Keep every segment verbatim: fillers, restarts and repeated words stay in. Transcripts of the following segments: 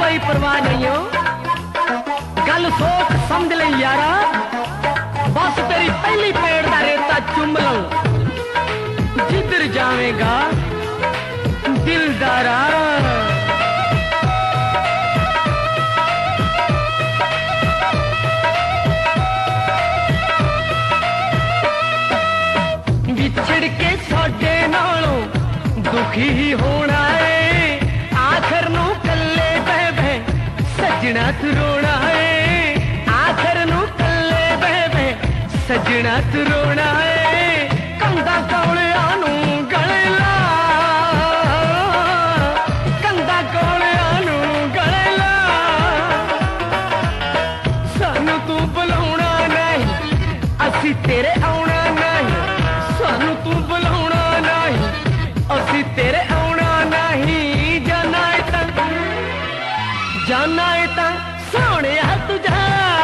कोई परवाह नहीं हो, गल सोच समझ ले यारा, बस तेरी पहली पेड़ दा रेता चुम लूं, जिधर जावेगा दिलदारा। विछड़ के साडे नालों दुखी ही होना है, आखिर नू कल्ले बह बह सजना तू रोना है, आखिर नू कल्ले बह बह सजना तू रोना है। कंधा कौलिया नू गले ला, कंधा कौलिया नू गले ला, सानू तू बुलाउणा नहीं असी तेरे आउणा नहीं, सानू तू बुलाउणा नहीं असी तेरे आउणा नहीं। जाना है तां जाना है तां सोहणिया तुझा,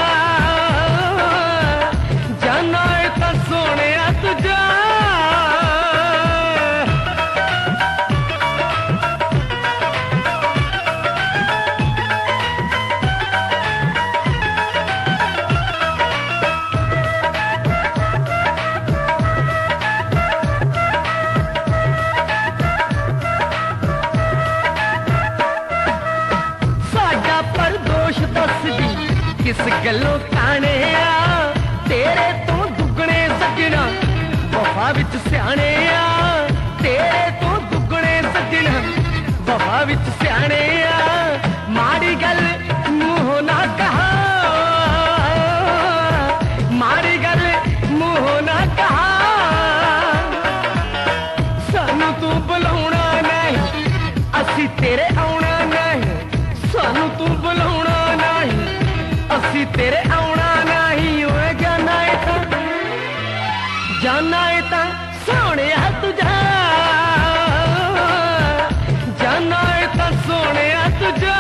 जाना है तां सोहणिया तुझा। किस गलों काने आ तेरे तो दुगने सजना, वफा विच स्याणे आ तेरे तो दुगने सजना, वफा विच स्याणे आ। माड़ी गल मुंहों ना कहा, माड़ी गल मुंहों ना कहा, सानू तू बुलाउणा नहीं असी तेरे आउणा नहीं, सानू तू बुलाउणा नहीं असी तेरे आउणा नहीं। ओए जाना है तां जाना है तां सोहणिया तुझा, जाना है तां सोहणिया तुझा।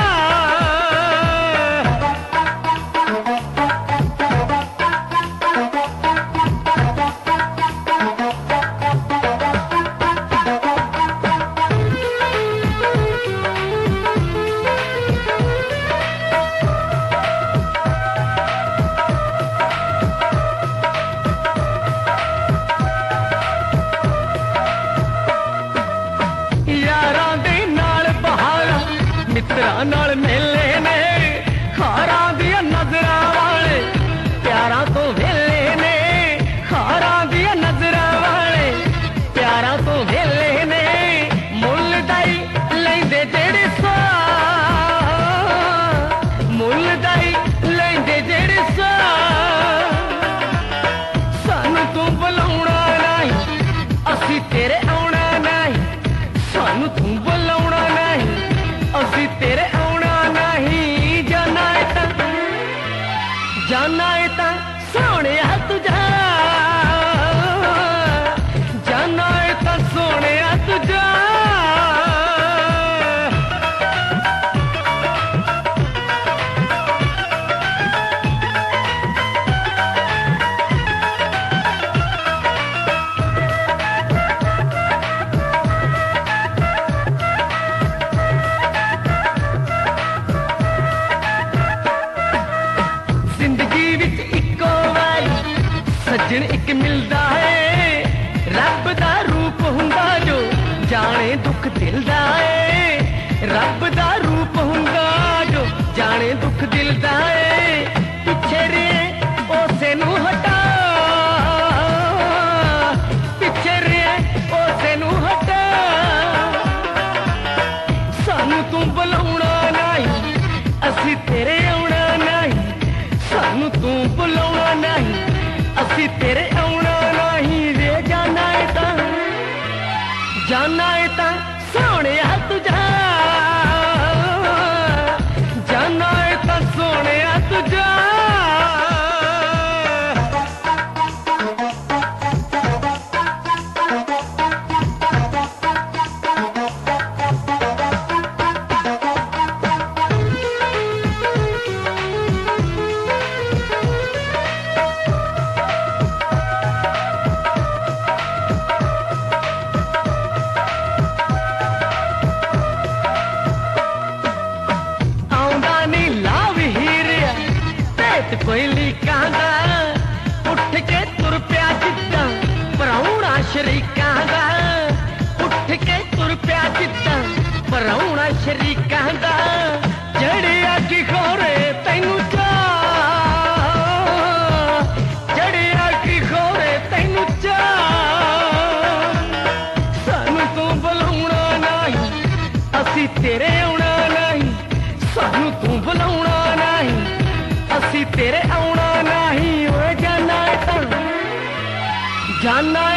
मित्रां नाल मेले ने खारा दिया नजरां वाले, प्यारा तो वेले ने खारा दिया नजरां वाले, प्यारा तो वेले ने। मुल दाई लैंदे जेड़े सा, मुल दाई लैंदे जेड़े सा, सानू तू बुलाउणा नहीं असी तेरे आउणा नहीं, सानू तू बुलाउणा नहीं असी तेरे आउणा नहीं। जाना है तां जाना है तां सोहणिया तुझा, जाना है तां सोहणिया तुझा। सज्जन एक मिलदा है, रब दा रूप हुंदा जो जाने दुख दिल दा है, रब दा रूप हुंदा जो जाने दुख दिल दा है। पिछे रे ओसे नू हटा, पिछे रे ओसे नू हटा, सानू तू बुलाउणा नहीं असी तेरे आउणा नहीं, सानू तू बुलाउणा नहीं असी तेरे आउणा नहीं। रे जाना है तां जाना है तां सोहणिया तुझा, जाना है तां सोहणिया तुझा। कोयली कहदा उठ के तुर पिया जिद्दां पराउणा शरीकां दा उठ के तुर पिया जिद्दां पराउणा शरीकां दा जड़िया की खोरे तैनू चा जड़िया की खोरे तैनू चा सानू तू बुलाउणा नहीं असी तेरे आउणा नहीं सानू तू बुलाउणा नहीं असी तेरे आउणा नहीं ओ जाना है तां जाना